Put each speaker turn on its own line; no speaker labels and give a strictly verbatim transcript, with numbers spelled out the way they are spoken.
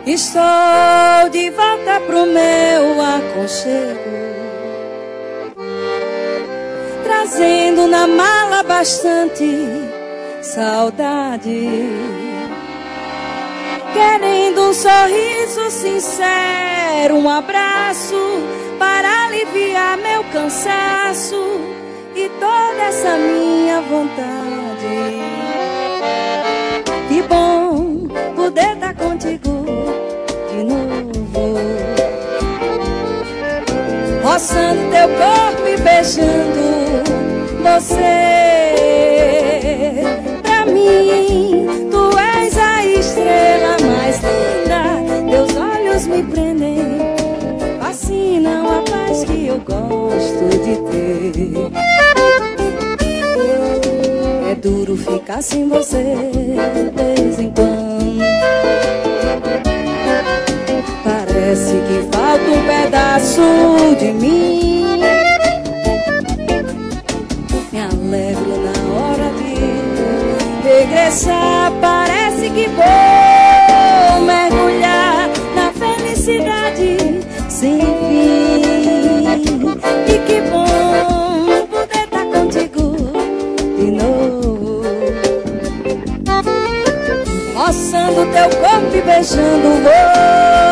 Estou de volta pro meu aconchego, trazendo na mala bastante saudade, querendo um sorriso sincero, um abraço para aliviar meu cansaço e toda essa minha vontade. Que bom poder estar contigo de novo, roçando teu corpo e beijando você. Pra mim, tu és a estrela mais linda, teus olhos me prendem, fascinam a paz que eu gosto de ter. É duro ficar sem você de vez em quando, parece que falta um pedaço de mim. Me alegro na hora de regressar, parece que vou mergulhar na felicidade sem fim. E que bom poder estar contigo de novo, roçando teu corpo e beijando o voo.